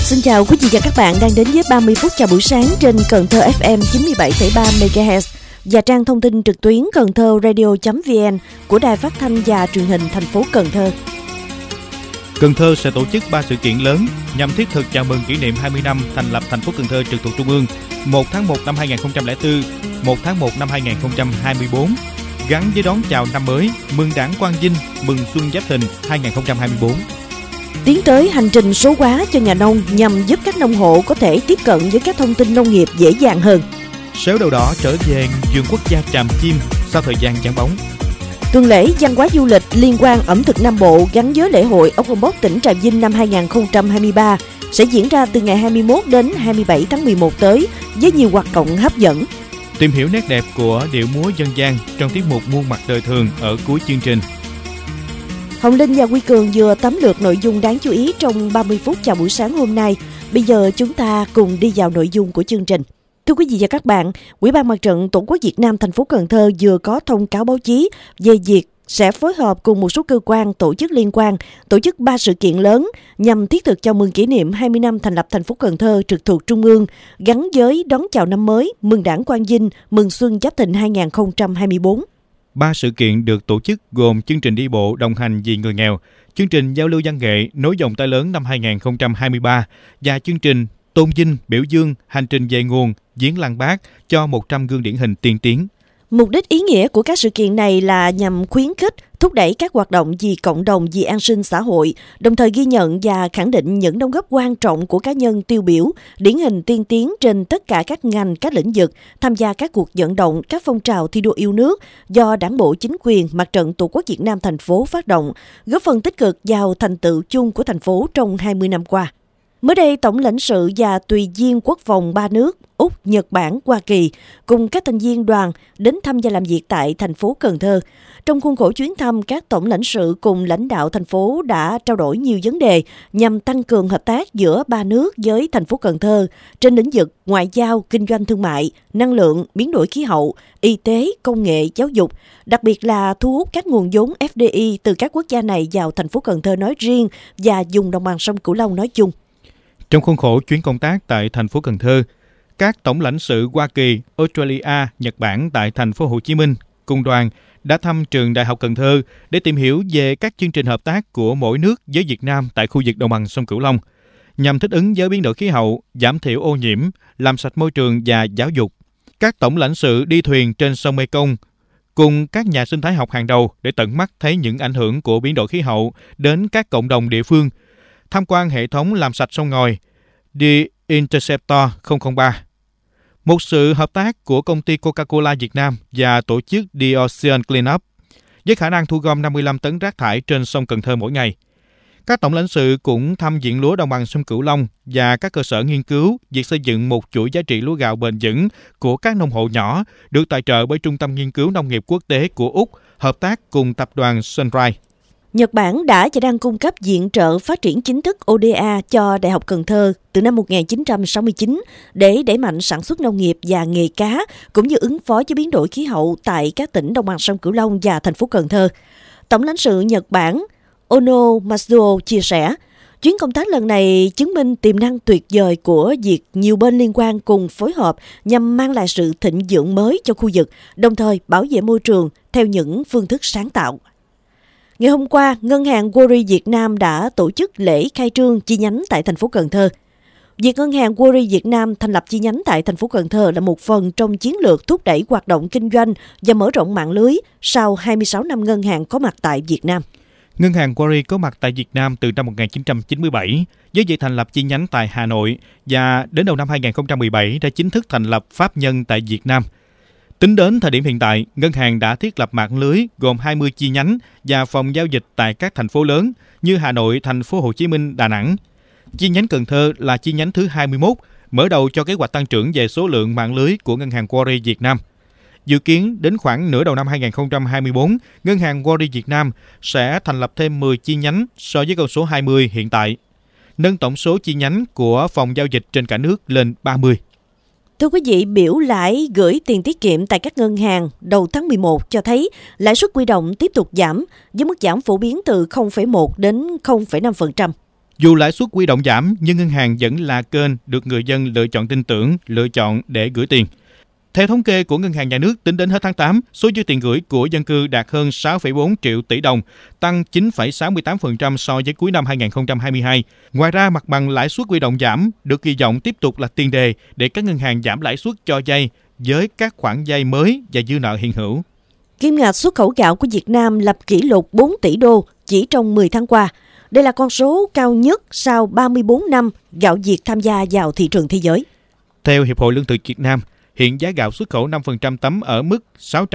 Xin chào quý vị và các bạn đang đến với 30 phút chào buổi sáng trên Cần Thơ FM 97,3 MHz và trang thông tin trực tuyến cầnthoradio.vn của Đài Phát thanh và Truyền hình thành phố Cần Thơ. Cần Thơ sẽ tổ chức 3 sự kiện lớn nhằm thiết thực chào mừng kỷ niệm 20 năm thành lập thành phố Cần Thơ trực thuộc Trung ương 1 tháng 1 năm 2004, 1 tháng 1 năm 2024, gắn với đón chào năm mới, mừng Đảng Quang Vinh, mừng Xuân Giáp Thìn 2024. Tiến tới hành trình số hóa cho nhà nông nhằm giúp các nông hộ có thể tiếp cận với các thông tin nông nghiệp dễ dàng hơn. Sếu đầu đỏ trở về vườn quốc gia Tràm Chim sau thời gian vắng bóng. Tuần lễ văn hóa du lịch liên quan ẩm thực Nam Bộ gắn với lễ hội ốc Ông Bóc tỉnh Trà Vinh năm 2023 sẽ diễn ra từ ngày 21 đến 27 tháng 11 tới với nhiều hoạt động hấp dẫn. Tìm hiểu nét đẹp của điệu múa dân gian trong tiết mục muôn mặt đời thường ở cuối chương trình. Hồng Linh và Huy Cường vừa tóm lược nội dung đáng chú ý trong 30 phút chào buổi sáng hôm nay. Bây giờ chúng ta cùng đi vào nội dung của chương trình. Thưa quý vị và các bạn, Ủy ban Mặt trận Tổ quốc Việt Nam thành phố Cần Thơ vừa có thông cáo báo chí về việc sẽ phối hợp cùng một số cơ quan, tổ chức liên quan tổ chức 3 sự kiện lớn nhằm thiết thực chào mừng kỷ niệm 20 năm thành lập thành phố Cần Thơ trực thuộc Trung ương, gắn với đón chào năm mới, mừng Đảng Quang Vinh, mừng Xuân Giáp Thìn 2024. 3 sự kiện được tổ chức gồm chương trình đi bộ đồng hành vì người nghèo, chương trình giao lưu văn nghệ nối vòng tay lớn năm 2023 và chương trình tôn vinh biểu dương hành trình về nguồn viếng lăng Bác cho 100 gương điển hình tiên tiến. Mục đích ý nghĩa của các sự kiện này là nhằm khuyến khích, thúc đẩy các hoạt động vì cộng đồng, vì an sinh xã hội, đồng thời ghi nhận và khẳng định những đóng góp quan trọng của cá nhân tiêu biểu, điển hình tiên tiến trên tất cả các ngành, các lĩnh vực, tham gia các cuộc vận động, các phong trào thi đua yêu nước do Đảng bộ, chính quyền, Mặt trận Tổ quốc Việt Nam thành phố phát động, góp phần tích cực vào thành tựu chung của thành phố trong 20 năm qua. Mới đây, Tổng lãnh sự và tùy viên quốc phòng 3 nước Úc, Nhật Bản, Hoa Kỳ cùng các thành viên đoàn đến thăm và làm việc tại thành phố Cần Thơ. Trong khuôn khổ chuyến thăm, các tổng lãnh sự cùng lãnh đạo thành phố đã trao đổi nhiều vấn đề nhằm tăng cường hợp tác giữa 3 nước với thành phố Cần Thơ trên lĩnh vực ngoại giao, kinh doanh thương mại, năng lượng, biến đổi khí hậu, y tế, công nghệ, giáo dục, đặc biệt là thu hút các nguồn vốn FDI từ các quốc gia này vào thành phố Cần Thơ nói riêng và vùng đồng bằng sông Cửu Long nói chung. Trong khuôn khổ chuyến công tác tại thành phố Cần Thơ, các tổng lãnh sự Hoa Kỳ, Australia, Nhật Bản tại thành phố Hồ Chí Minh cùng đoàn đã thăm trường Đại học Cần Thơ để tìm hiểu về các chương trình hợp tác của mỗi nước với Việt Nam tại khu vực đồng bằng sông Cửu Long nhằm thích ứng với biến đổi khí hậu, giảm thiểu ô nhiễm, làm sạch môi trường và giáo dục. Các tổng lãnh sự đi thuyền trên sông Mekong cùng các nhà sinh thái học hàng đầu để tận mắt thấy những ảnh hưởng của biến đổi khí hậu đến các cộng đồng địa phương, tham quan hệ thống làm sạch sông ngòi The Interceptor 003, một sự hợp tác của công ty Coca-Cola Việt Nam và tổ chức The Ocean Cleanup với khả năng thu gom 55 tấn rác thải trên sông Cần Thơ mỗi ngày. Các tổng lãnh sự cũng thăm viện lúa đồng bằng sông Cửu Long và các cơ sở nghiên cứu việc xây dựng một chuỗi giá trị lúa gạo bền vững của các nông hộ nhỏ được tài trợ bởi Trung tâm Nghiên cứu Nông nghiệp Quốc tế của Úc, hợp tác cùng tập đoàn Sunrise. Nhật Bản đã và đang cung cấp viện trợ phát triển chính thức ODA cho Đại học Cần Thơ từ năm 1969 để đẩy mạnh sản xuất nông nghiệp và nghề cá, cũng như ứng phó với biến đổi khí hậu tại các tỉnh đồng bằng sông Cửu Long và thành phố Cần Thơ. Tổng lãnh sự Nhật Bản Ono Matsuo chia sẻ, chuyến công tác lần này chứng minh tiềm năng tuyệt vời của việc nhiều bên liên quan cùng phối hợp nhằm mang lại sự thịnh vượng mới cho khu vực, đồng thời bảo vệ môi trường theo những phương thức sáng tạo. Ngày hôm qua, Ngân hàng World Việt Nam đã tổ chức lễ khai trương chi nhánh tại thành phố Cần Thơ. Việc Ngân hàng World Việt Nam thành lập chi nhánh tại thành phố Cần Thơ là một phần trong chiến lược thúc đẩy hoạt động kinh doanh và mở rộng mạng lưới sau 26 năm ngân hàng có mặt tại Việt Nam. Ngân hàng World có mặt tại Việt Nam từ năm 1997, với việc thành lập chi nhánh tại Hà Nội và đến đầu năm 2017 đã chính thức thành lập pháp nhân tại Việt Nam. Tính đến thời điểm hiện tại, ngân hàng đã thiết lập mạng lưới gồm 20 chi nhánh và phòng giao dịch tại các thành phố lớn như Hà Nội, thành phố Hồ Chí Minh, Đà Nẵng. Chi nhánh Cần Thơ là chi nhánh thứ 21, mở đầu cho kế hoạch tăng trưởng về số lượng mạng lưới của Ngân hàng World Việt Nam. Dự kiến đến khoảng nửa đầu năm 2024, Ngân hàng World Việt Nam sẽ thành lập thêm 10 chi nhánh so với con số 20 hiện tại, nâng tổng số chi nhánh của phòng giao dịch trên cả nước lên 30. Thưa quý vị, biểu lãi gửi tiền tiết kiệm tại các ngân hàng đầu tháng 11 cho thấy lãi suất huy động tiếp tục giảm, với mức giảm phổ biến từ 0,1 đến 0,5%. Dù lãi suất huy động giảm, nhưng ngân hàng vẫn là kênh được người dân lựa chọn tin tưởng, lựa chọn để gửi tiền. Theo thống kê của Ngân hàng Nhà nước, tính đến hết tháng 8, số dư tiền gửi của dân cư đạt hơn 6,4 triệu tỷ đồng, tăng 9,68% so với cuối năm 2022. Ngoài ra, mặt bằng lãi suất huy động giảm được kỳ vọng tiếp tục là tiền đề để các ngân hàng giảm lãi suất cho vay với các khoản vay mới và dư nợ hiện hữu. Kim ngạch xuất khẩu gạo của Việt Nam lập kỷ lục 4 tỷ đô chỉ trong 10 tháng qua. Đây là con số cao nhất sau 34 năm gạo Việt tham gia vào thị trường thế giới. Theo Hiệp hội Lương thực Việt Nam, hiện giá gạo xuất khẩu 5% tấm ở mức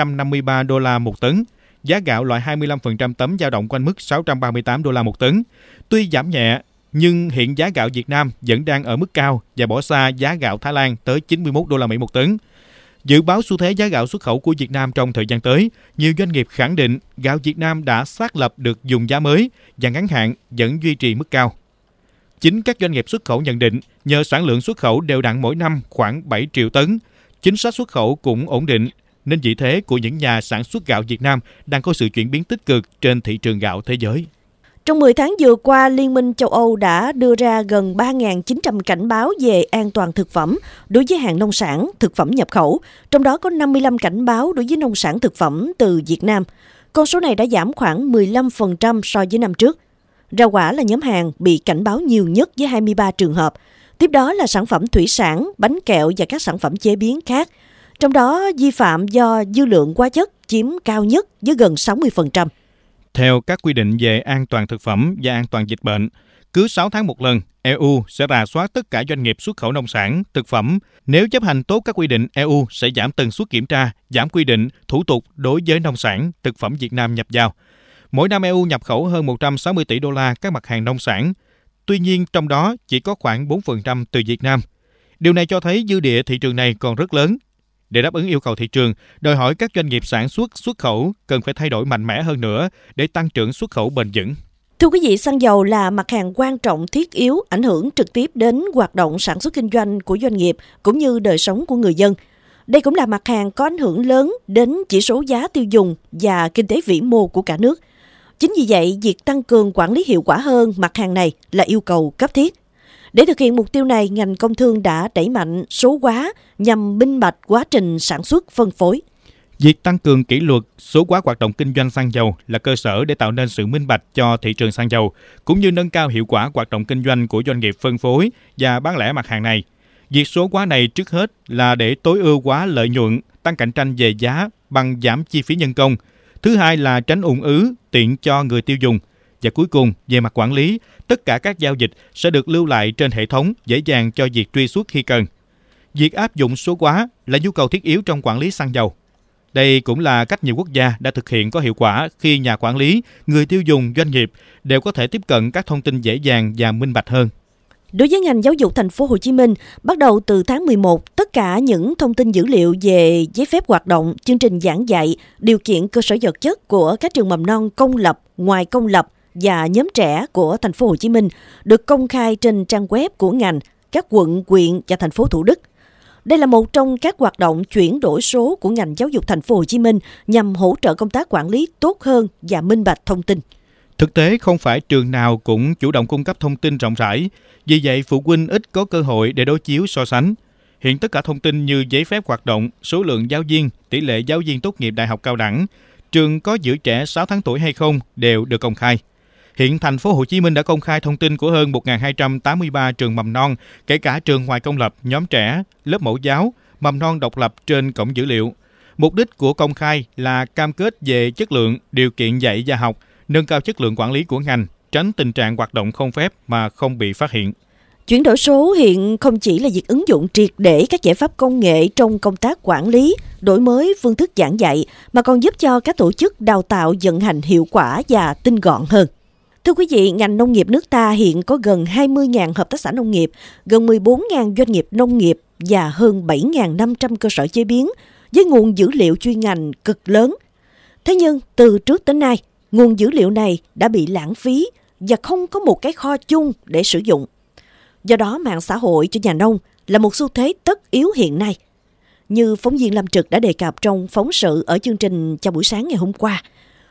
653 đô la một tấn. Giá gạo loại 25% tấm dao động quanh mức 638 đô la một tấn. Tuy giảm nhẹ, nhưng hiện giá gạo Việt Nam vẫn đang ở mức cao và bỏ xa giá gạo Thái Lan tới 91 đô la Mỹ một tấn. Dự báo xu thế giá gạo xuất khẩu của Việt Nam trong thời gian tới, nhiều doanh nghiệp khẳng định gạo Việt Nam đã xác lập được vùng giá mới và ngắn hạn vẫn duy trì mức cao. Chính các doanh nghiệp xuất khẩu nhận định nhờ sản lượng xuất khẩu đều đặn mỗi năm khoảng 7 triệu tấn, chính sách xuất khẩu cũng ổn định, nên vị thế của những nhà sản xuất gạo Việt Nam đang có sự chuyển biến tích cực trên thị trường gạo thế giới. Trong 10 tháng vừa qua, Liên minh châu Âu đã đưa ra gần 3.900 cảnh báo về an toàn thực phẩm đối với hàng nông sản, thực phẩm nhập khẩu, trong đó có 55 cảnh báo đối với nông sản thực phẩm từ Việt Nam. Con số này đã giảm khoảng 15% so với năm trước. Rau quả là nhóm hàng bị cảnh báo nhiều nhất với 23 trường hợp. Tiếp đó là sản phẩm thủy sản, bánh kẹo và các sản phẩm chế biến khác. Trong đó, vi phạm do dư lượng hóa chất chiếm cao nhất với gần 60%. Theo các quy định về an toàn thực phẩm và an toàn dịch bệnh, cứ 6 tháng một lần, EU sẽ rà soát tất cả doanh nghiệp xuất khẩu nông sản, thực phẩm. Nếu chấp hành tốt các quy định, EU sẽ giảm tần suất kiểm tra, giảm quy định, thủ tục đối với nông sản, thực phẩm Việt Nam nhập vào. Mỗi năm EU nhập khẩu hơn 160 tỷ đô la các mặt hàng nông sản. Tuy nhiên, trong đó chỉ có khoảng 4% từ Việt Nam. Điều này cho thấy dư địa thị trường này còn rất lớn. Để đáp ứng yêu cầu thị trường, đòi hỏi các doanh nghiệp sản xuất, xuất khẩu cần phải thay đổi mạnh mẽ hơn nữa để tăng trưởng xuất khẩu bền vững. Thưa quý vị, xăng dầu là mặt hàng quan trọng thiết yếu, ảnh hưởng trực tiếp đến hoạt động sản xuất kinh doanh của doanh nghiệp cũng như đời sống của người dân. Đây cũng là mặt hàng có ảnh hưởng lớn đến chỉ số giá tiêu dùng và kinh tế vĩ mô của cả nước. Chính vì vậy, việc tăng cường quản lý hiệu quả hơn mặt hàng này là yêu cầu cấp thiết. Để thực hiện mục tiêu này, ngành công thương đã đẩy mạnh số hóa nhằm minh bạch quá trình sản xuất, phân phối. Việc tăng cường kỷ luật, số hóa hoạt động kinh doanh xăng dầu là cơ sở để tạo nên sự minh bạch cho thị trường xăng dầu, cũng như nâng cao hiệu quả hoạt động kinh doanh của doanh nghiệp phân phối và bán lẻ mặt hàng này. Việc số hóa này trước hết là để tối ưu hóa lợi nhuận, tăng cạnh tranh về giá bằng giảm chi phí nhân công. Thứ hai là tránh ùn ứ, tiện cho người tiêu dùng. Và cuối cùng, về mặt quản lý, tất cả các giao dịch sẽ được lưu lại trên hệ thống, dễ dàng cho việc truy xuất khi cần. Việc áp dụng số hóa là nhu cầu thiết yếu trong quản lý xăng dầu. Đây cũng là cách nhiều quốc gia đã thực hiện có hiệu quả khi nhà quản lý, người tiêu dùng, doanh nghiệp đều có thể tiếp cận các thông tin dễ dàng và minh bạch hơn. Đối với ngành giáo dục thành phố Hồ Chí Minh, bắt đầu từ tháng 11, tất cả những thông tin dữ liệu về giấy phép hoạt động, chương trình giảng dạy, điều kiện cơ sở vật chất của các trường mầm non công lập, ngoài công lập và nhóm trẻ của thành phố Hồ Chí Minh được công khai trên trang web của ngành, các quận, huyện và thành phố Thủ Đức. Đây là một trong các hoạt động chuyển đổi số của ngành giáo dục thành phố Hồ Chí Minh nhằm hỗ trợ công tác quản lý tốt hơn và minh bạch thông tin. Thực tế không phải trường nào cũng chủ động cung cấp thông tin rộng rãi, vì vậy phụ huynh ít có cơ hội để đối chiếu so sánh. Hiện tất cả thông tin như giấy phép hoạt động, số lượng giáo viên, tỷ lệ giáo viên tốt nghiệp đại học cao đẳng, trường có giữ trẻ 6 tháng tuổi hay không đều được công khai. Hiện thành phố Hồ Chí Minh đã công khai thông tin của hơn 1.283 trường mầm non, kể cả trường ngoài công lập, nhóm trẻ, lớp mẫu giáo, mầm non độc lập trên cổng dữ liệu. Mục đích của công khai là cam kết về chất lượng, điều kiện dạy và học, nâng cao chất lượng quản lý của ngành, tránh tình trạng hoạt động không phép mà không bị phát hiện. Chuyển đổi số hiện không chỉ là việc ứng dụng triệt để các giải pháp công nghệ trong công tác quản lý, đổi mới phương thức giảng dạy, mà còn giúp cho các tổ chức đào tạo vận hành hiệu quả và tinh gọn hơn. Thưa quý vị, ngành nông nghiệp nước ta hiện có gần 20.000 hợp tác xã nông nghiệp, gần 14.000 doanh nghiệp nông nghiệp và hơn 7.500 cơ sở chế biến, với nguồn dữ liệu chuyên ngành cực lớn. Thế nhưng, từ trước đến nay, nguồn dữ liệu này đã bị lãng phí và không có một cái kho chung để sử dụng. Do đó, mạng xã hội cho nhà nông là một xu thế tất yếu hiện nay. Như phóng viên Lâm Trực đã đề cập trong phóng sự ở chương trình Chào buổi sáng ngày hôm qua,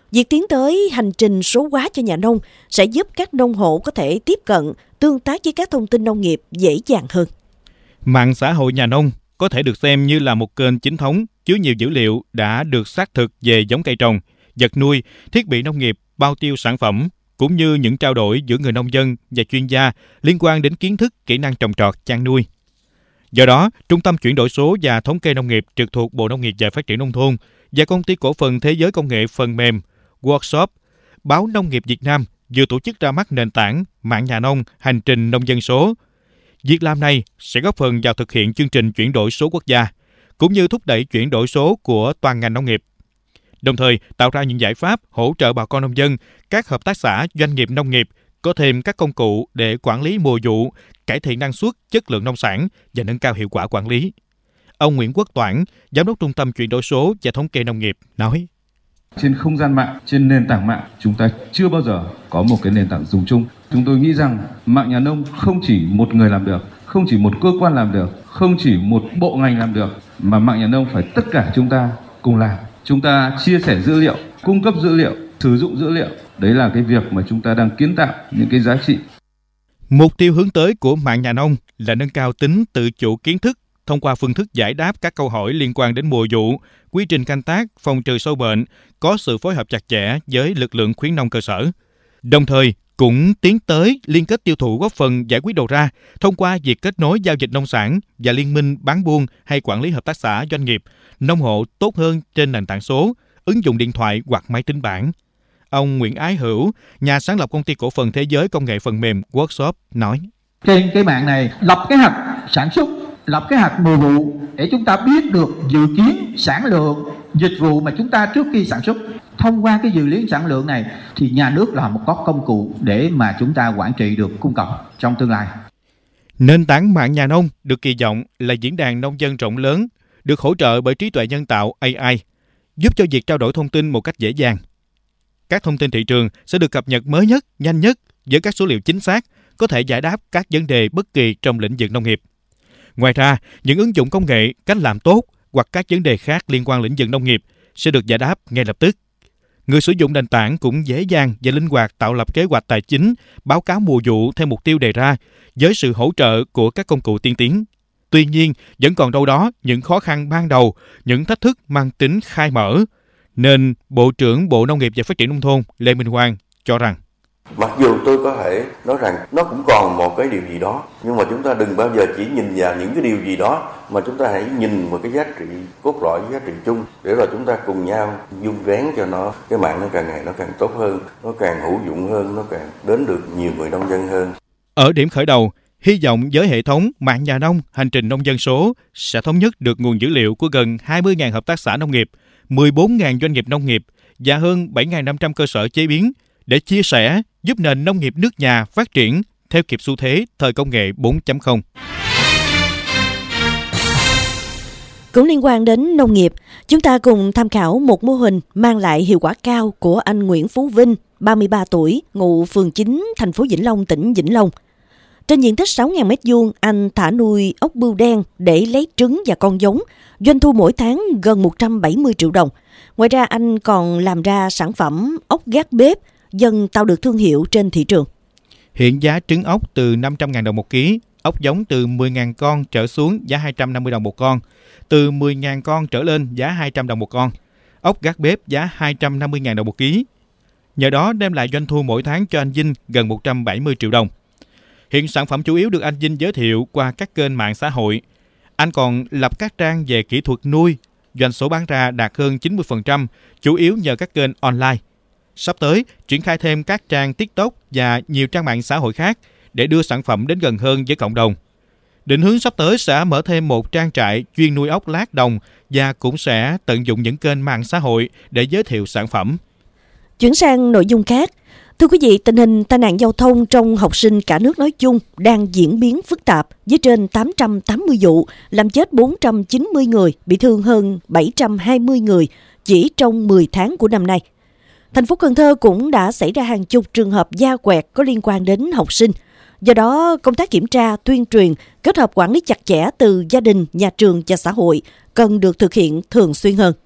Việc tiến tới hành trình số hóa cho nhà nông sẽ giúp các nông hộ có thể tiếp cận, tương tác với các thông tin nông nghiệp dễ dàng hơn. Mạng xã hội nhà nông có thể được xem như là một kênh chính thống chứa nhiều dữ liệu đã được xác thực về giống cây trồng, vật nuôi, thiết bị nông nghiệp, bao tiêu sản phẩm, cũng như những trao đổi giữa người nông dân và chuyên gia liên quan đến kiến thức, kỹ năng trồng trọt, chăn nuôi. Do đó, Trung tâm Chuyển đổi số và Thống kê Nông nghiệp trực thuộc Bộ Nông nghiệp và Phát triển Nông thôn và Công ty Cổ phần Thế giới Công nghệ Phần mềm Workshop, Báo Nông nghiệp Việt Nam vừa tổ chức ra mắt nền tảng Mạng nhà nông hành trình nông dân số. Việc làm này sẽ góp phần vào thực hiện chương trình chuyển đổi số quốc gia, cũng như thúc đẩy chuyển đổi số của toàn ngành nông nghiệp. Đồng thời, tạo ra những giải pháp hỗ trợ bà con nông dân, các hợp tác xã, doanh nghiệp nông nghiệp có thêm các công cụ để quản lý mùa vụ, cải thiện năng suất, chất lượng nông sản và nâng cao hiệu quả quản lý. Ông Nguyễn Quốc Toản, Giám đốc Trung tâm Chuyển đổi số và Thống kê Nông nghiệp, nói: Trên không gian mạng, trên nền tảng mạng, chúng ta chưa bao giờ có một cái nền tảng dùng chung. Chúng tôi nghĩ rằng mạng nhà nông không chỉ một người làm được, không chỉ một cơ quan làm được, không chỉ một bộ ngành làm được, mà mạng nhà nông phải tất cả chúng ta cùng làm. Chúng ta chia sẻ dữ liệu, cung cấp dữ liệu, sử dụng dữ liệu. Đấy là cái việc mà chúng ta đang kiến tạo những cái giá trị. Mục tiêu hướng tới của mạng nhà nông là nâng cao tính tự chủ kiến thức thông qua phương thức giải đáp các câu hỏi liên quan đến mùa vụ, quy trình canh tác, phòng trừ sâu bệnh, có sự phối hợp chặt chẽ với lực lượng khuyến nông cơ sở. Đồng thời, cũng tiến tới liên kết tiêu thụ góp phần giải quyết đầu ra thông qua việc kết nối giao dịch nông sản và liên minh bán buôn hay quản lý hợp tác xã doanh nghiệp, nông hộ tốt hơn trên nền tảng số, ứng dụng điện thoại hoặc máy tính bảng. Ông Nguyễn Ái Hữu, nhà sáng lập Công ty Cổ phần Thế giới Công nghệ Phần mềm Workshop, nói: Trên cái mạng này lập kế hoạch sản xuất, lập kế hoạch mùa vụ để chúng ta biết được dự kiến sản lượng dịch vụ mà chúng ta trước khi sản xuất. Thông qua cái dự kiến sản lượng này thì nhà nước là một có công cụ để mà chúng ta quản trị được cung cầu trong tương lai. Nền tảng mạng nhà nông được kỳ vọng là diễn đàn nông dân rộng lớn, được hỗ trợ bởi trí tuệ nhân tạo AI, giúp cho việc trao đổi thông tin một cách dễ dàng. Các thông tin thị trường sẽ được cập nhật mới nhất, nhanh nhất với các số liệu chính xác, có thể giải đáp các vấn đề bất kỳ trong lĩnh vực nông nghiệp. Ngoài ra, những ứng dụng công nghệ, cách làm tốt hoặc các vấn đề khác liên quan lĩnh vực nông nghiệp sẽ được giải đáp ngay lập tức. Người sử dụng nền tảng cũng dễ dàng và linh hoạt tạo lập kế hoạch tài chính, báo cáo mùa vụ theo mục tiêu đề ra với sự hỗ trợ của các công cụ tiên tiến. Tuy nhiên, vẫn còn đâu đó những khó khăn ban đầu, những thách thức mang tính khai mở, nên Bộ trưởng Bộ Nông nghiệp và Phát triển Nông thôn Lê Minh Hoan cho rằng: Mặc dù tôi có thể nói rằng nó cũng còn một cái điều gì đó, nhưng mà chúng ta đừng bao giờ chỉ nhìn vào những cái điều gì đó, mà chúng ta hãy nhìn vào cái giá trị cốt lõi, giá trị chung, để rồi chúng ta cùng nhau vun vén cho nó, cái mạng nó càng ngày nó càng tốt hơn, nó càng hữu dụng hơn, nó càng đến được nhiều người nông dân hơn. Ở điểm khởi đầu, hy vọng với hệ thống mạng nhà nông hành trình nông dân số sẽ thống nhất được nguồn dữ liệu của gần 20.000 hợp tác xã nông nghiệp, 14.000 doanh nghiệp nông nghiệp và hơn 7.500 cơ sở chế biến để chia sẻ, giúp nền nông nghiệp nước nhà phát triển theo kịp xu thế thời công nghệ 4.0. Cũng liên quan đến nông nghiệp, chúng ta cùng tham khảo một mô hình mang lại hiệu quả cao của anh Nguyễn Phú Vinh, 33 tuổi, ngụ phường 9, thành phố Vĩnh Long, tỉnh Vĩnh Long. Trên diện tích 6.000 m2, anh thả nuôi ốc bươu đen để lấy trứng và con giống, doanh thu mỗi tháng gần 170 triệu đồng. Ngoài ra, anh còn làm ra sản phẩm ốc gác bếp, dần tạo được thương hiệu trên thị trường. Hiện giá trứng ốc từ 500.000 đồng một ký, ốc giống từ 10.000 con trở xuống giá 250 đồng một con, từ 10.000 con trở lên giá 200 đồng một con, ốc gác bếp giá 250.000 đồng một ký. Nhờ đó đem lại doanh thu mỗi tháng cho anh Vinh gần 170 triệu đồng. Hiện sản phẩm chủ yếu được anh Vinh giới thiệu qua các kênh mạng xã hội. Anh còn lập các trang về kỹ thuật nuôi, doanh số bán ra đạt hơn 90%, chủ yếu nhờ các kênh online. Sắp tới, triển khai thêm các trang TikTok và nhiều trang mạng xã hội khác để đưa sản phẩm đến gần hơn với cộng đồng. Định hướng sắp tới sẽ mở thêm một trang trại chuyên nuôi ốc lát đồng và cũng sẽ tận dụng những kênh mạng xã hội để giới thiệu sản phẩm. Chuyển sang nội dung khác. Thưa quý vị, tình hình tai nạn giao thông trong học sinh cả nước nói chung đang diễn biến phức tạp với trên 880 vụ, làm chết 490 người, bị thương hơn 720 người chỉ trong 10 tháng của năm nay. Thành phố Cần Thơ cũng đã xảy ra hàng chục trường hợp da quẹt có liên quan đến học sinh. Do đó, công tác kiểm tra, tuyên truyền, kết hợp quản lý chặt chẽ từ gia đình, nhà trường và xã hội cần được thực hiện thường xuyên hơn.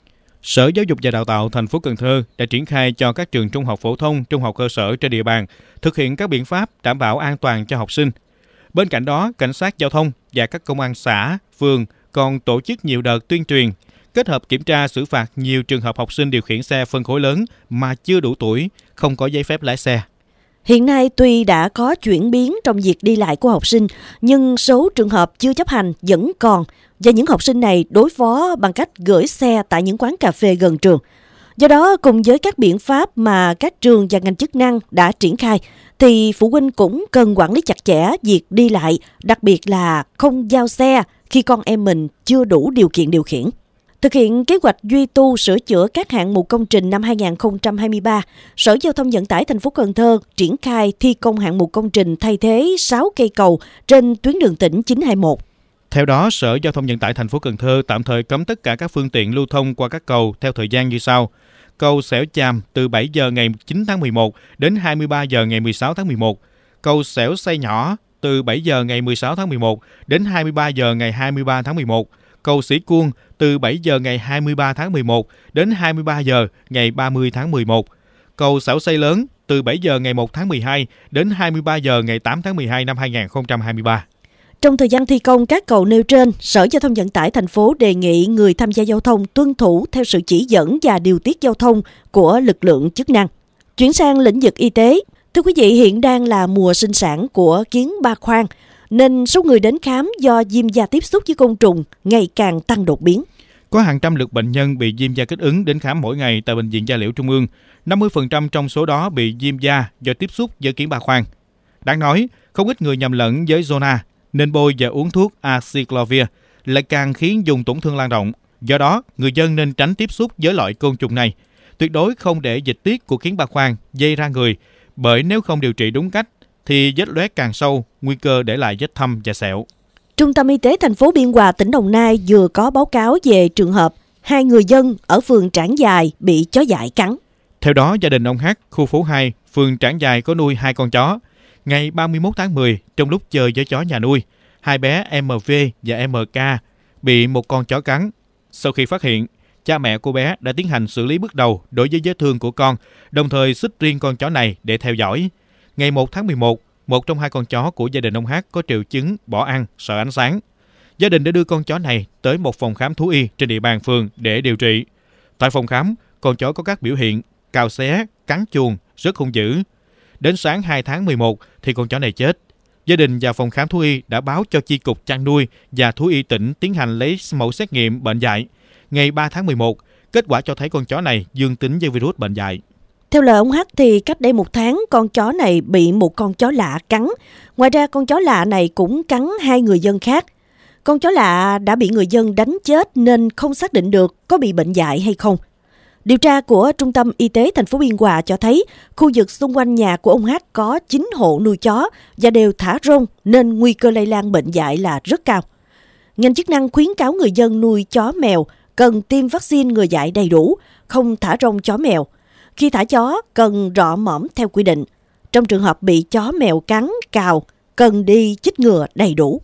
Sở Giáo dục và Đào tạo thành phố Cần Thơ đã triển khai cho các trường trung học phổ thông, trung học cơ sở trên địa bàn thực hiện các biện pháp đảm bảo an toàn cho học sinh. Bên cạnh đó, cảnh sát giao thông và các công an xã, phường còn tổ chức nhiều đợt tuyên truyền, kết hợp kiểm tra xử phạt nhiều trường hợp học sinh điều khiển xe phân khối lớn mà chưa đủ tuổi, không có giấy phép lái xe. Hiện nay tuy đã có chuyển biến trong việc đi lại của học sinh, nhưng số trường hợp chưa chấp hành vẫn còn, và những học sinh này đối phó bằng cách gửi xe tại những quán cà phê gần trường. Do đó, cùng với các biện pháp mà các trường và ngành chức năng đã triển khai, thì phụ huynh cũng cần quản lý chặt chẽ việc đi lại, đặc biệt là không giao xe khi con em mình chưa đủ điều kiện điều khiển. Thực hiện kế hoạch duy tu sửa chữa các hạng mục công trình năm 2023, Sở Giao thông Vận tải thành phố Cần Thơ triển khai thi công hạng mục công trình thay thế 6 cây cầu trên tuyến đường tỉnh 921. Theo đó, Sở Giao thông Vận tải thành phố Cần Thơ tạm thời cấm tất cả các phương tiện lưu thông qua các cầu theo thời gian như sau. Cầu Xẻo Chàm từ 7 giờ ngày 9 tháng 11 đến 23 giờ ngày 16 tháng 11. Cầu Xẻo Xây Nhỏ từ 7 giờ ngày 16 tháng 11 đến 23 giờ ngày 23 tháng 11. Cầu Sĩ Cuông từ 7 giờ ngày 23 tháng 11 đến 23 giờ ngày 30 tháng 11. Cầu Xẻo Xây Lớn từ 7 giờ ngày 1 tháng 12 đến 23 giờ ngày 8 tháng 12 năm 2023. Trong thời gian thi công các cầu nêu trên, Sở Giao thông Vận tải thành phố đề nghị người tham gia giao thông tuân thủ theo sự chỉ dẫn và điều tiết giao thông của lực lượng chức năng. Chuyển sang lĩnh vực y tế. Thưa quý vị, hiện đang là mùa sinh sản của kiến ba khoang, nên số người đến khám do viêm da tiếp xúc với côn trùng ngày càng tăng đột biến. Có hàng trăm lượt bệnh nhân bị viêm da kích ứng đến khám mỗi ngày tại Bệnh viện Da Liễu Trung ương. 50% trong số đó bị viêm da do tiếp xúc với kiến ba khoang. Đáng nói, không ít người nhầm lẫn với zona, nên bôi và uống thuốc acyclovir lại càng khiến vùng tổn thương lan rộng. Do đó, người dân nên tránh tiếp xúc với loại côn trùng này. Tuyệt đối không để dịch tiết của kiến ba khoang dây ra người, bởi nếu không điều trị đúng cách thì vết loét càng sâu, nguy cơ để lại vết thâm và sẹo. Trung tâm Y tế thành phố Biên Hòa, tỉnh Đồng Nai vừa có báo cáo về trường hợp 2 người dân ở phường Trảng Giài bị chó dại cắn. Theo đó, gia đình ông H, khu phố 2, phường Trảng Giài có nuôi 2 con chó. Ngày 31 tháng 10, trong lúc chơi với chó nhà nuôi, 2 bé MV và MK bị một con chó cắn. Sau khi phát hiện, cha mẹ cô bé đã tiến hành xử lý bước đầu đối với vết thương của con, đồng thời xích riêng con chó này để theo dõi. Ngày 1 tháng 11, một trong 2 con chó của gia đình ông H có triệu chứng bỏ ăn, sợ ánh sáng. Gia đình đã đưa con chó này tới một phòng khám thú y trên địa bàn phường để điều trị. Tại phòng khám, con chó có các biểu hiện cào xé, cắn chuồng, rất hung dữ. Đến sáng 2 tháng 11 thì con chó này chết. Gia đình và phòng khám thú y đã báo cho chi cục chăn nuôi và thú y tỉnh tiến hành lấy mẫu xét nghiệm bệnh dại. Ngày 3 tháng 11, kết quả cho thấy con chó này dương tính với virus bệnh dại. Theo lời ông H thì cách đây 1 tháng, con chó này bị một con chó lạ cắn. Ngoài ra, con chó lạ này cũng cắn 2 người dân khác. Con chó lạ đã bị người dân đánh chết nên không xác định được có bị bệnh dại hay không. Điều tra của Trung tâm Y tế thành phố Biên Hòa cho thấy khu vực xung quanh nhà của ông H có 9 hộ nuôi chó và đều thả rông nên nguy cơ lây lan bệnh dại là rất cao. Ngành chức năng khuyến cáo người dân nuôi chó mèo cần tiêm vaccine ngừa dại đầy đủ, không thả rông chó mèo. Khi thả chó cần rọ mõm theo quy định. Trong trường hợp bị chó mèo cắn, cào, cần đi chích ngừa đầy đủ.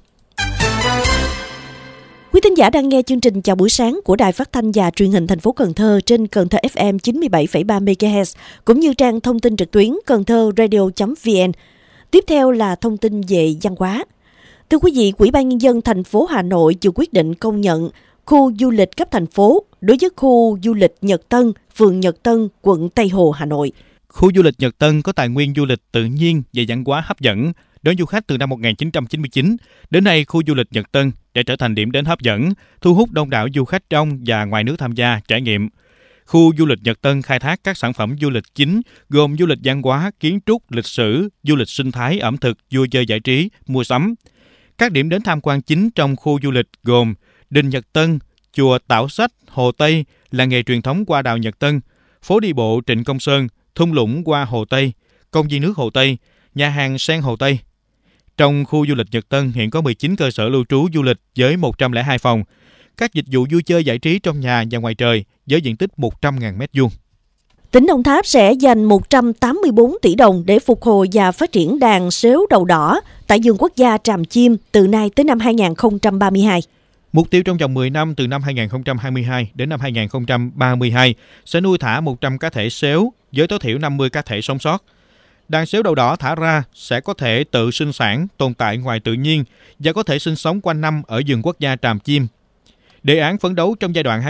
Quý thính giả đang nghe chương trình Chào buổi sáng của Đài Phát thanh và Truyền hình thành phố Cần Thơ trên Cần Thơ FM 97,3 MHz cũng như trang thông tin trực tuyến cầnthoradio.vn. Tiếp theo là thông tin về văn hóa. Thưa quý vị, Ủy ban Nhân dân thành phố Hà Nội vừa quyết định công nhận khu du lịch cấp thành phố đối với khu du lịch Nhật Tân, phường Nhật Tân, quận Tây Hồ, Hà Nội. Khu du lịch Nhật Tân có tài nguyên du lịch tự nhiên và văn hóa hấp dẫn. Đón du khách từ năm 1999, đến nay khu du lịch Nhật Tân đã trở thành điểm đến hấp dẫn, thu hút đông đảo du khách trong và ngoài nước tham gia trải nghiệm. Khu du lịch Nhật Tân khai thác các sản phẩm du lịch chính gồm du lịch văn hóa, kiến trúc, lịch sử, du lịch sinh thái, ẩm thực, vui chơi giải trí, mua sắm. Các điểm đến tham quan chính trong khu du lịch gồm Đình Nhật Tân, chùa Tảo Sách, Hồ Tây, làng nghề truyền thống Hoa Đào Nhật Tân, phố đi bộ Trịnh Công Sơn, thung lũng qua Hồ Tây, công viên nước Hồ Tây, nhà hàng Sen Hồ Tây. Trong khu du lịch Nhật Tân hiện có 19 cơ sở lưu trú du lịch với 102 phòng, các dịch vụ vui chơi giải trí trong nhà và ngoài trời với diện tích 100.000 m2. Tỉnh Đồng Tháp sẽ dành 184 tỷ đồng để phục hồi và phát triển đàn sếu đầu đỏ tại vườn quốc gia Tràm Chim từ nay tới năm 2032. Mục tiêu trong vòng 10 năm từ năm 2022 đến năm 2032 sẽ nuôi thả 100 cá thể sếu với tối thiểu 50 cá thể sống sót. Đàn sếu đầu đỏ thả ra sẽ có thể tự sinh sản, tồn tại ngoài tự nhiên và có thể sinh sống quanh năm ở vườn quốc gia Tràm Chim. Đề án phấn đấu trong giai đoạn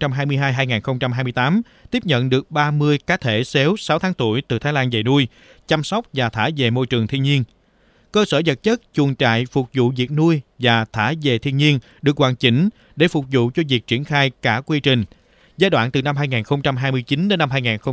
2022-2028 tiếp nhận được 30 cá thể sếu 6 tháng tuổi từ Thái Lan về nuôi, chăm sóc và thả về môi trường thiên nhiên. Cơ sở vật chất, chuồng trại phục vụ việc nuôi và thả về thiên nhiên được hoàn chỉnh để phục vụ cho việc triển khai cả quy trình. Giai đoạn từ năm 2029 đến năm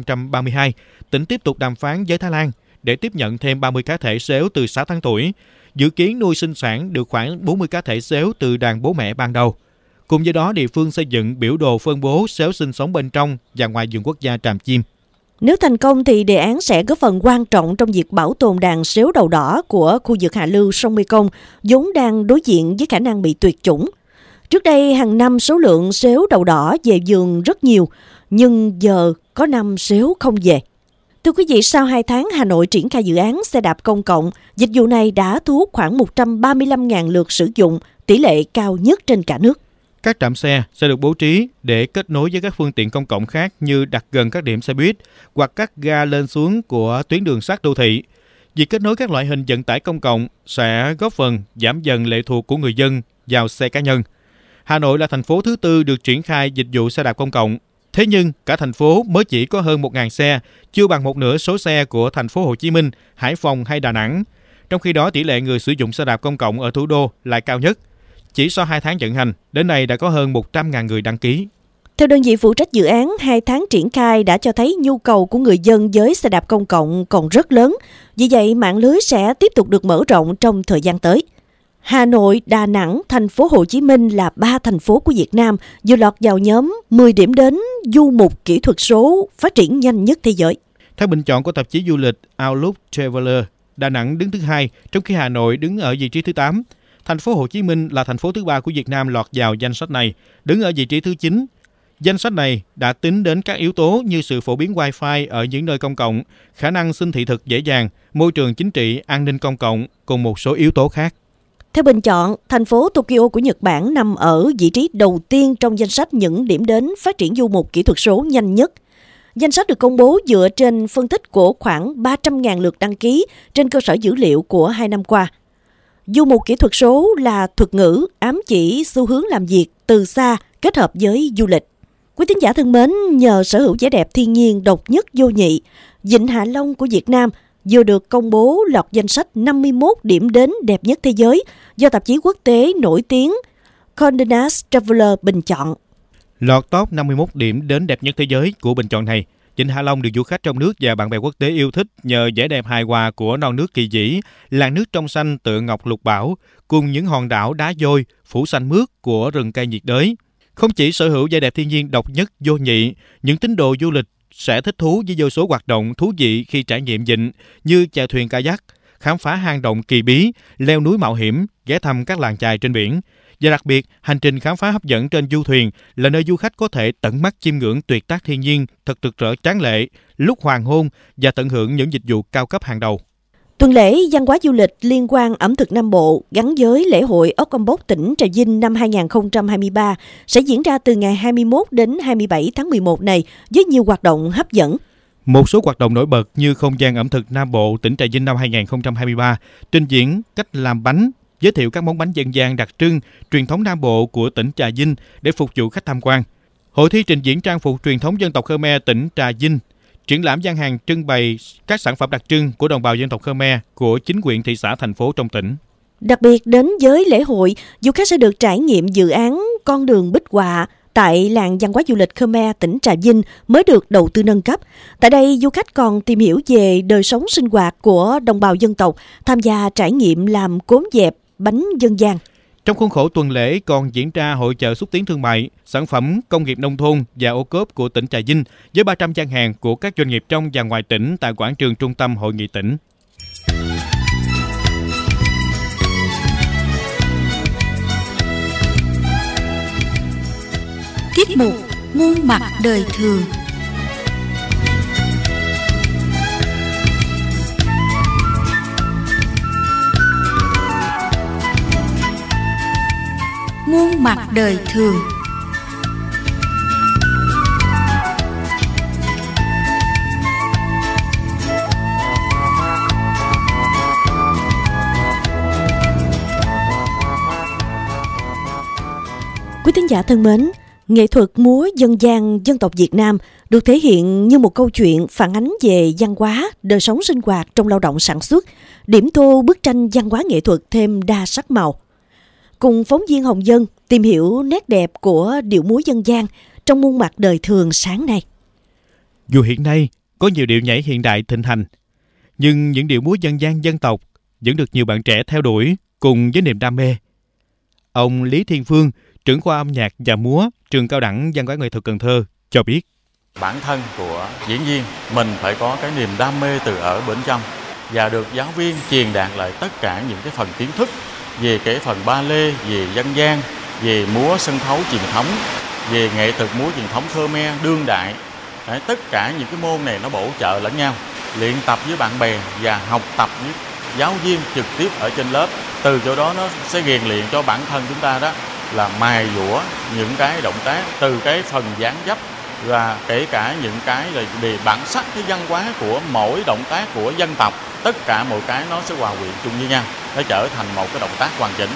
2032, tỉnh tiếp tục đàm phán với Thái Lan để tiếp nhận thêm 30 cá thể sếu từ 6 tháng tuổi, dự kiến nuôi sinh sản được khoảng 40 cá thể sếu từ đàn bố mẹ ban đầu. Cùng với đó, địa phương xây dựng biểu đồ phân bố sếu sinh sống bên trong và ngoài vườn quốc gia Tràm Chim. Nếu thành công thì đề án sẽ góp phần quan trọng trong việc bảo tồn đàn sếu đầu đỏ của khu vực hạ lưu sông Mekong, vốn đang đối diện với khả năng bị tuyệt chủng. Trước đây, hàng năm số lượng sếu đầu đỏ về vườn rất nhiều, nhưng giờ có năm sếu không về. Thưa quý vị, sau 2 tháng Hà Nội triển khai dự án xe đạp công cộng, dịch vụ này đã thu hút khoảng 135.000 lượt sử dụng, tỷ lệ cao nhất trên cả nước. Các trạm xe sẽ được bố trí để kết nối với các phương tiện công cộng khác như đặt gần các điểm xe buýt hoặc các ga lên xuống của tuyến đường sắt đô thị. Việc kết nối các loại hình vận tải công cộng sẽ góp phần giảm dần lệ thuộc của người dân vào xe cá nhân. Hà Nội là thành phố thứ 4 được triển khai dịch vụ xe đạp công cộng. Thế nhưng, cả thành phố mới chỉ có hơn 1.000 xe, chưa bằng một nửa số xe của thành phố Hồ Chí Minh, Hải Phòng hay Đà Nẵng. Trong khi đó, tỷ lệ người sử dụng xe đạp công cộng ở thủ đô lại cao nhất. Chỉ sau 2 tháng vận hành, đến nay đã có hơn 100.000 người đăng ký. Theo đơn vị phụ trách dự án, 2 tháng triển khai đã cho thấy nhu cầu của người dân với xe đạp công cộng còn rất lớn. Vì vậy, mạng lưới sẽ tiếp tục được mở rộng trong thời gian tới. Hà Nội, Đà Nẵng, thành phố Hồ Chí Minh là 3 thành phố của Việt Nam vừa lọt vào nhóm 10 điểm đến du mục kỹ thuật số phát triển nhanh nhất thế giới. Theo bình chọn của tạp chí du lịch Outlook Traveler, Đà Nẵng đứng thứ 2, trong khi Hà Nội đứng ở vị trí thứ 8. Thành phố Hồ Chí Minh là thành phố thứ 3 của Việt Nam lọt vào danh sách này, đứng ở vị trí thứ 9. Danh sách này đã tính đến các yếu tố như sự phổ biến Wi-Fi ở những nơi công cộng, khả năng xin thị thực dễ dàng, môi trường chính trị, an ninh công cộng, cùng một số yếu tố khác. Theo bình chọn, thành phố Tokyo của Nhật Bản nằm ở vị trí đầu tiên trong danh sách những điểm đến phát triển du mục kỹ thuật số nhanh nhất. Danh sách được công bố dựa trên phân tích của khoảng 300.000 lượt đăng ký trên cơ sở dữ liệu của 2 năm qua. Du mục kỹ thuật số là thuật ngữ ám chỉ xu hướng làm việc từ xa kết hợp với du lịch. Quý thính giả thân mến, nhờ sở hữu vẻ đẹp thiên nhiên độc nhất vô nhị, Vịnh Hạ Long của Việt Nam vừa được công bố lọt danh sách 51 điểm đến đẹp nhất thế giới do tạp chí quốc tế nổi tiếng Condé Nast Traveler bình chọn. Lọt top 51 điểm đến đẹp nhất thế giới của bình chọn này, Vịnh Hạ Long được du khách trong nước và bạn bè quốc tế yêu thích nhờ vẻ đẹp hài hòa của non nước kỳ vĩ, làn nước trong xanh tựa ngọc lục bảo, cùng những hòn đảo đá vôi phủ xanh mướt của rừng cây nhiệt đới. Không chỉ sở hữu vẻ đẹp thiên nhiên độc nhất vô nhị, những tín đồ du lịch sẽ thích thú với vô số hoạt động thú vị khi trải nghiệm vịnh như chèo thuyền kayak, khám phá hang động kỳ bí, leo núi mạo hiểm, ghé thăm các làng chài trên biển. Và đặc biệt, hành trình khám phá hấp dẫn trên du thuyền là nơi du khách có thể tận mắt chiêm ngưỡng tuyệt tác thiên nhiên thật rực rỡ tráng lệ, lúc hoàng hôn và tận hưởng những dịch vụ cao cấp hàng đầu. Tuần lễ văn hóa du lịch liên quan ẩm thực Nam Bộ gắn với lễ hội ốc âm bốc tỉnh Trà Vinh năm 2023 sẽ diễn ra từ ngày 21 đến 27 tháng 11 này với nhiều hoạt động hấp dẫn. Một số hoạt động nổi bật như không gian ẩm thực Nam Bộ tỉnh Trà Vinh năm 2023, trình diễn cách làm bánh, giới thiệu các món bánh dân gian đặc trưng, truyền thống Nam Bộ của tỉnh Trà Vinh để phục vụ khách tham quan. Hội thi trình diễn trang phục truyền thống dân tộc Khmer tỉnh Trà Vinh, triển lãm gian hàng trưng bày các sản phẩm đặc trưng của đồng bào dân tộc Khmer của chính quyền thị xã thành phố trong tỉnh. Đặc biệt đến với lễ hội, du khách sẽ được trải nghiệm dự án Con đường Bích Họa tại làng văn hóa du lịch Khmer tỉnh Trà Vinh mới được đầu tư nâng cấp. Tại đây, du khách còn tìm hiểu về đời sống sinh hoạt của đồng bào dân tộc, tham gia trải nghiệm làm cốm dẹp, bánh dân gian. Trong khuôn khổ tuần lễ còn diễn ra hội chợ xúc tiến thương mại, sản phẩm công nghiệp nông thôn và ô cốp của tỉnh Trà Vinh với 300 gian hàng của các doanh nghiệp trong và ngoài tỉnh tại quảng trường trung tâm hội nghị tỉnh. Tiết mục Muôn mặt đời thường. Muôn mặt đời thường. Quý thính giả thân mến, nghệ thuật múa dân gian dân tộc Việt Nam được thể hiện như một câu chuyện phản ánh về văn hóa, đời sống sinh hoạt trong lao động sản xuất, điểm tô bức tranh văn hóa nghệ thuật thêm đa sắc màu. Cùng phóng viên Hồng Dân tìm hiểu nét đẹp của điệu múa dân gian trong muôn mặt đời thường sáng nay. Dù hiện nay có nhiều điệu nhảy hiện đại thịnh hành, nhưng những điệu múa dân gian dân tộc vẫn được nhiều bạn trẻ theo đuổi cùng với niềm đam mê. Ông Lý Thiên Phương, trưởng khoa âm nhạc và múa, trường Cao đẳng Văn hóa Nghệ thuật Cần Thơ cho biết. Bản thân của diễn viên mình phải có cái niềm đam mê từ ở bên trong và được giáo viên truyền đạt lại tất cả những cái phần kiến thức về cái phần ba lê, về dân gian, về múa sân khấu truyền thống, về nghệ thuật múa truyền thống Khmer đương đại. Đấy, tất cả những cái môn này nó bổ trợ lẫn nhau, luyện tập với bạn bè và học tập với giáo viên trực tiếp ở trên lớp. Từ chỗ đó nó sẽ rèn luyện cho bản thân chúng ta đó là mài dũa những cái động tác từ cái phần dáng dấp và kể cả những cái là về bản sắc cái văn hóa của mỗi động tác của dân tộc, tất cả mọi cái nó sẽ hòa quyện chung với nhau, nó trở thành một cái động tác hoàn chỉnh.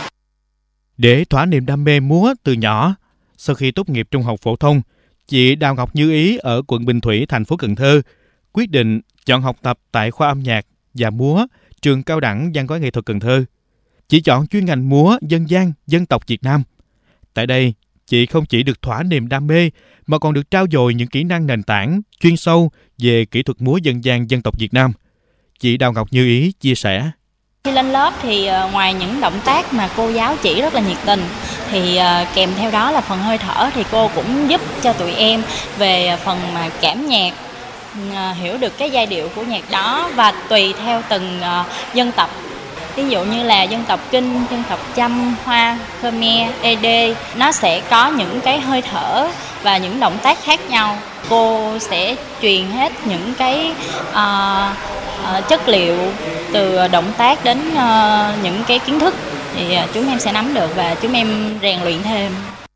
Để thỏa niềm đam mê múa từ nhỏ, sau khi tốt nghiệp trung học phổ thông, chị Đào Ngọc Như Ý ở quận Bình Thủy, thành phố Cần Thơ quyết định chọn học tập tại khoa âm nhạc và múa trường Cao đẳng Văn hóa Nghệ thuật Cần Thơ. Chị chọn chuyên ngành múa dân gian dân tộc Việt Nam. Tại đây, chị không chỉ được thỏa niềm đam mê mà còn được trau dồi những kỹ năng nền tảng chuyên sâu về kỹ thuật múa dân gian dân tộc Việt Nam. Chị Đào Ngọc Như Ý chia sẻ. Khi lên lớp thì ngoài những động tác mà cô giáo chỉ rất là nhiệt tình thì kèm theo đó là phần hơi thở thì cô cũng giúp cho tụi em về phần mà cảm nhạc, hiểu được cái giai điệu của nhạc đó và tùy theo từng dân tộc. Ví dụ như là dân tộc Kinh, dân tộc Chăm, Hoa, Khmer, Ede, nó sẽ có những cái hơi thở và những động tác khác nhau. Cô sẽ truyền hết những cái chất liệu từ động tác đến những cái kiến thức thì chúng em sẽ nắm được và chúng em rèn luyện thêm.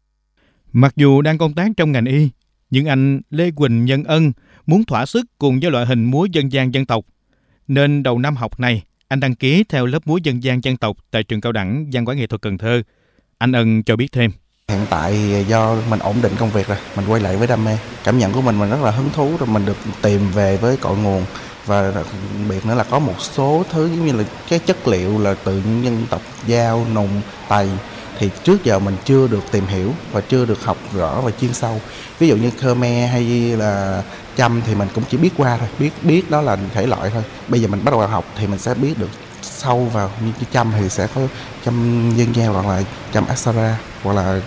Mặc dù đang công tác trong ngành y, nhưng anh Lê Quỳnh Nhân Ân muốn thỏa sức cùng với loại hình múa dân gian dân tộc, nên đầu năm học này anh đăng ký theo lớp múa dân gian dân tộc tại trường Cao đẳng Văn hóa Nghệ thuật Cần Thơ. Anh Ân cho biết thêm. Hiện tại do mình ổn định công việc rồi, mình quay lại với đam mê. Cảm nhận của mình rất là hứng thú rồi, mình được tìm về với cội nguồn. Và đặc biệt nữa là có một số thứ giống như là cái chất liệu là từ những dân tộc Dao, Nùng, Tày thì trước giờ mình chưa được tìm hiểu và chưa được học rõ và chuyên sâu. Ví dụ như Khmer hay là Chăm thì mình cũng chỉ biết qua thôi, biết đó là thể loại thôi. Bây giờ mình bắt đầu học thì mình sẽ biết được sâu vào, như Chăm thì sẽ có Chăm dân gian hoặc là Chăm Aksara, hoặc là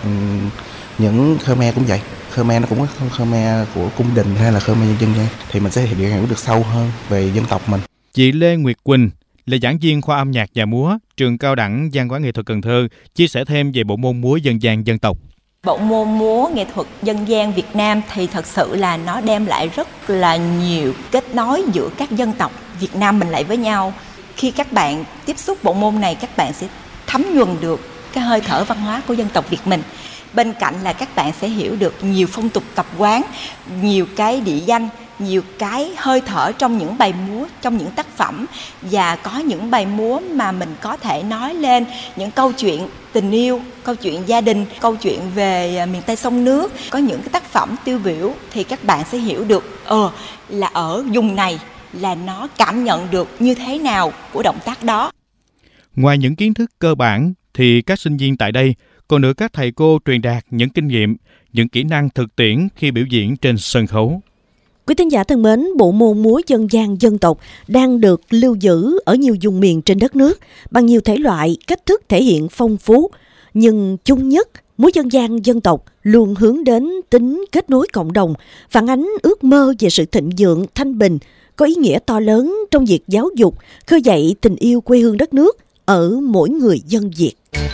những Khmer cũng vậy. Khmer nó cũng có Khmer của cung đình hay là Khmer dân gian thì mình sẽ hiểu được sâu hơn về dân tộc mình. Chị Lê Nguyệt Quỳnh là giảng viên khoa âm nhạc và múa trường Cao đẳng Văn hóa Nghệ thuật Cần Thơ chia sẻ thêm về bộ môn múa dân gian dân tộc. Bộ môn múa nghệ thuật dân gian Việt Nam thì thật sự là nó đem lại rất là nhiều kết nối giữa các dân tộc Việt Nam mình lại với nhau. Khi các bạn tiếp xúc bộ môn này, các bạn sẽ thấm nhuần được cái hơi thở văn hóa của dân tộc Việt mình. Bên cạnh là các bạn sẽ hiểu được nhiều phong tục tập quán, nhiều cái địa danh, nhiều cái hơi thở trong những bài múa, trong những tác phẩm. Và có những bài múa mà mình có thể nói lên những câu chuyện tình yêu, câu chuyện gia đình, câu chuyện về miền Tây sông nước. Có những cái tác phẩm tiêu biểu thì các bạn sẽ hiểu được là ở vùng này là nó cảm nhận được như thế nào của động tác đó. Ngoài những kiến thức cơ bản thì các sinh viên tại đây còn được các thầy cô truyền đạt những kinh nghiệm, những kỹ năng thực tiễn khi biểu diễn trên sân khấu. Quý thính giả thân mến, bộ môn múa dân gian dân tộc đang được lưu giữ ở nhiều vùng miền trên đất nước bằng nhiều thể loại, cách thức thể hiện phong phú. Nhưng chung nhất, múa dân gian dân tộc luôn hướng đến tính kết nối cộng đồng, phản ánh ước mơ về sự thịnh vượng, thanh bình, có ý nghĩa to lớn trong việc giáo dục, khơi dậy tình yêu quê hương đất nước ở mỗi người dân Việt.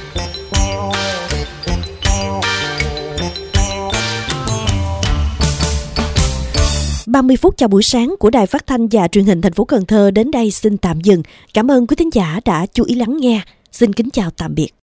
30 phút chào buổi sáng của Đài Phát thanh và Truyền hình thành phố Cần Thơ đến đây xin tạm dừng. Cảm ơn quý thính giả đã chú ý lắng nghe. Xin kính chào tạm biệt.